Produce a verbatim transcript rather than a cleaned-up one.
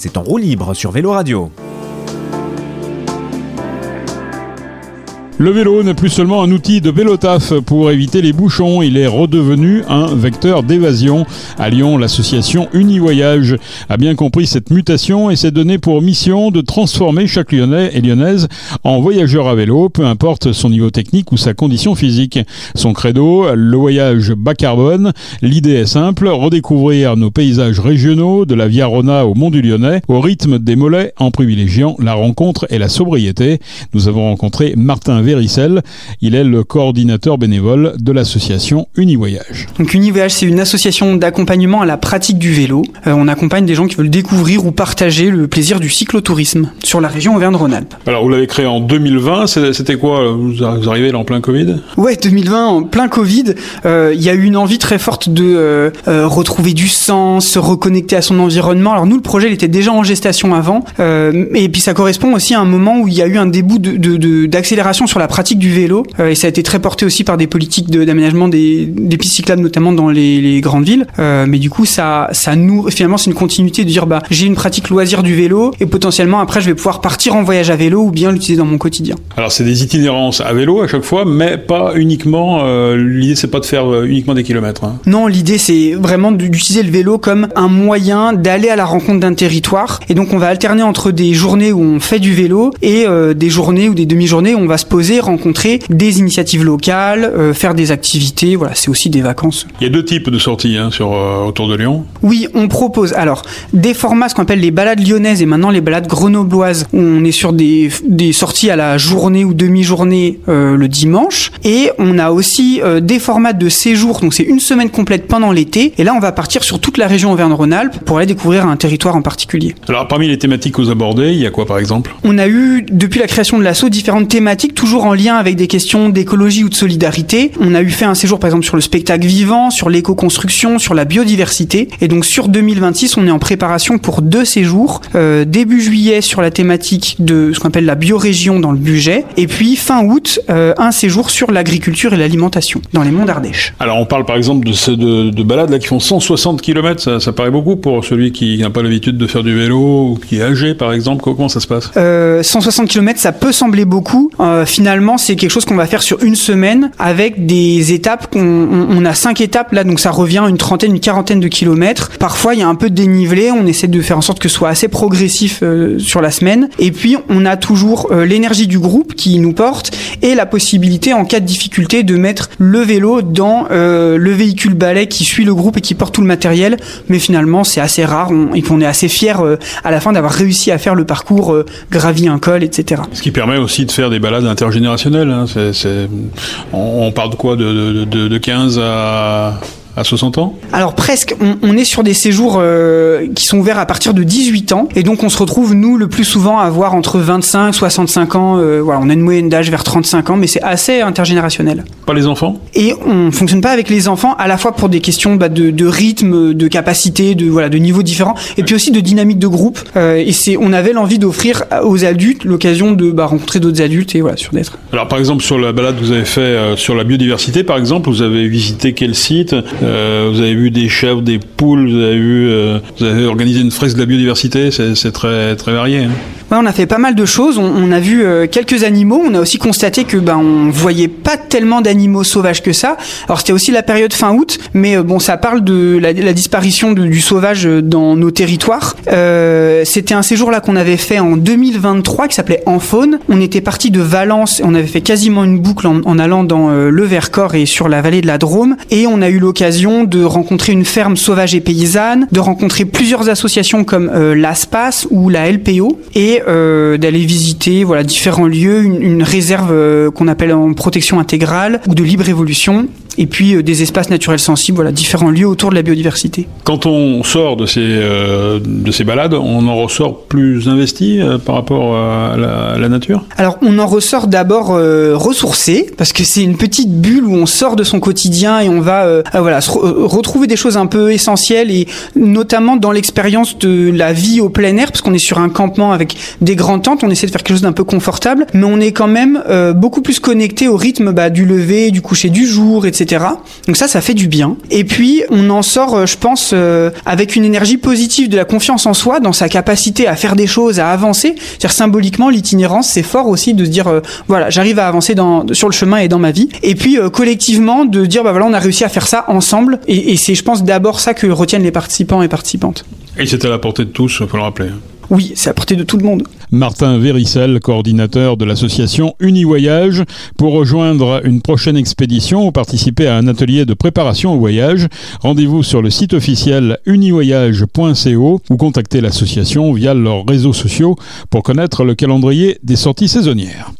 C'est en roue libre sur Vélo Radio. Le vélo n'est plus seulement un outil de vélotaf pour éviter les bouchons, il est redevenu un vecteur d'évasion. À Lyon, l'association Univoyage a bien compris cette mutation et s'est donné pour mission de transformer chaque Lyonnais et Lyonnaise en voyageur à vélo, peu importe son niveau technique ou sa condition physique. Son credo, le voyage bas carbone. L'idée est simple, redécouvrir nos paysages régionaux, de la Via Rona au Mont du Lyonnais, au rythme des mollets, en privilégiant la rencontre et la sobriété. Nous avons rencontré Martin Véricel, il est le coordinateur bénévole de l'association Univoyage. Donc Univoyage, c'est une association d'accompagnement à la pratique du vélo. Euh, on accompagne des gens qui veulent découvrir ou partager le plaisir du cyclotourisme sur la région Auvergne-Rhône-Alpes. Alors vous l'avez créé en deux mille vingt, c'était quoi? Vous arrivez là en plein Covid? Ouais, deux mille vingt, en plein Covid, il euh, y a eu une envie très forte de euh, euh, retrouver du sens, se reconnecter à son environnement. Alors nous, le projet il était déjà en gestation avant, euh, et puis ça correspond aussi à un moment où il y a eu un début de, de, de, d'accélération sur la pratique du vélo, euh, et ça a été très porté aussi par des politiques de, d'aménagement des, des pistes cyclables, notamment dans les, les grandes villes. Euh, mais du coup, ça, ça nous, finalement, c'est une continuité de dire, bah, j'ai une pratique loisir du vélo et potentiellement après, je vais pouvoir partir en voyage à vélo ou bien l'utiliser dans mon quotidien. Alors, c'est des itinérances à vélo à chaque fois, mais pas uniquement. Euh, l'idée, c'est pas de faire euh, uniquement des kilomètres. Hein. Non, l'idée, c'est vraiment d'utiliser le vélo comme un moyen d'aller à la rencontre d'un territoire. Et donc, on va alterner entre des journées où on fait du vélo et euh, des journées ou des demi-journées où on va se poser, rencontrer des initiatives locales, euh, faire des activités, voilà, c'est aussi des vacances. Il y a deux types de sorties hein, sur, euh, autour de Lyon. Oui, on propose alors des formats, ce qu'on appelle les balades lyonnaises et maintenant les balades grenobloises, où on est sur des, des sorties à la journée ou demi-journée euh, le dimanche, et on a aussi euh, des formats de séjour, donc c'est une semaine complète pendant l'été, et là on va partir sur toute la région Auvergne-Rhône-Alpes pour aller découvrir un territoire en particulier. Alors parmi les thématiques que vous abordez, il y a quoi par exemple? On a eu, depuis la création de l'asso, différentes thématiques, toujours en lien avec des questions d'écologie ou de solidarité. On a eu fait un séjour par exemple sur le spectacle vivant, sur l'éco-construction, sur la biodiversité. Et donc sur deux mille vingt-six, on est en préparation pour deux séjours. Euh, début juillet sur la thématique de ce qu'on appelle la biorégion dans le Bugey. Et puis fin août, euh, un séjour sur l'agriculture et l'alimentation dans les monts d'Ardèche. Alors on parle par exemple de, ces, de, de balades là, qui font cent soixante kilomètres. Ça, ça paraît beaucoup pour celui qui n'a pas l'habitude de faire du vélo ou qui est âgé par exemple. Comment ça se passe? euh, cent soixante kilomètres, ça peut sembler beaucoup. Euh, finalement, c'est quelque chose qu'on va faire sur une semaine avec des étapes. On, on, on a cinq étapes là, donc ça revient à une trentaine, une quarantaine de kilomètres. Parfois, il y a un peu de dénivelé. On essaie de faire en sorte que ce soit assez progressif euh, sur la semaine. Et puis, on a toujours euh, l'énergie du groupe qui nous porte et la possibilité, en cas de difficulté, de mettre le vélo dans euh, le véhicule balai qui suit le groupe et qui porte tout le matériel. Mais finalement, c'est assez rare on, et qu'on est assez fiers euh, à la fin d'avoir réussi à faire le parcours, euh, gravi un col, et cetera. Ce qui permet aussi de faire des balades intergénérationnelles. Hein. C'est, c'est... On, on parle de quoi, de, de, de quinze à... à soixante ans? Alors presque, on, on est sur des séjours euh, qui sont ouverts à partir de dix-huit ans, et donc on se retrouve nous le plus souvent à avoir entre vingt-cinq, soixante-cinq ans, euh, voilà, on a une moyenne d'âge vers trente-cinq ans, mais c'est assez intergénérationnel. Pas les enfants? Et on fonctionne pas avec les enfants, à la fois pour des questions bah, de, de rythme, de capacité, de voilà, de niveaux différents, et puis aussi de dynamique de groupe. Euh, et c'est, on avait l'envie d'offrir aux adultes l'occasion de bah, rencontrer d'autres adultes et voilà, sur d'être. Alors par exemple sur la balade que vous avez fait euh, sur la biodiversité, par exemple, vous avez visité quel site? Euh, vous avez vu des chèvres, des poules, vous avez vu, euh, vous avez organisé une fresque de la biodiversité, c'est, c'est très très varié. Hein. Ouais, on a fait pas mal de choses. On, on a vu euh, quelques animaux. On a aussi constaté que ben on voyait pas tellement d'animaux sauvages que ça. Alors c'était aussi la période fin août, mais euh, bon ça parle de la, la disparition de, du sauvage dans nos territoires. Euh, c'était un séjour là qu'on avait fait en deux mille vingt-trois qui s'appelait En Faune. On était parti de Valence, on avait fait quasiment une boucle en, en allant dans euh, le Vercors et sur la vallée de la Drôme, et on a eu l'occasion de rencontrer une ferme sauvage et paysanne, de rencontrer plusieurs associations comme euh, l'ASPAS ou la L P O, et euh, d'aller visiter voilà différents lieux, une, une réserve euh, qu'on appelle en protection intégrale ou de libre évolution, et puis euh, des espaces naturels sensibles, voilà différents lieux autour de la biodiversité. Quand on sort de ces euh, de ces balades, on en ressort plus investi euh, par rapport à la, à la nature? Alors on en ressort d'abord euh, ressourcé, parce que c'est une petite bulle où on sort de son quotidien et on va euh, euh, voilà se re- retrouver des choses un peu essentielles, et notamment dans l'expérience de la vie au plein air, parce qu'on est sur un campement avec des grandes tentes, on essaie de faire quelque chose d'un peu confortable, mais on est quand même euh, beaucoup plus connecté au rythme bah, du lever, du coucher du jour, et cetera. cetera. Donc ça, ça fait du bien. Et puis, on en sort, je pense, euh, avec une énergie positive, de la confiance en soi, dans sa capacité à faire des choses, à avancer. C'est-à-dire, symboliquement, l'itinérance, c'est fort aussi de se dire, euh, voilà, j'arrive à avancer dans, sur le chemin et dans ma vie. Et puis, euh, collectivement, de dire, bah voilà, on a réussi à faire ça ensemble. Et, et c'est, je pense, d'abord ça que retiennent les participants et participantes. Et c'est à la portée de tous, il faut le rappeler. Oui, c'est à portée de tout le monde. Martin Véricel, coordinateur de l'association Univoyage. Pour rejoindre une prochaine expédition ou participer à un atelier de préparation au voyage, rendez-vous sur le site officiel univoyage point co ou contactez l'association via leurs réseaux sociaux pour connaître le calendrier des sorties saisonnières.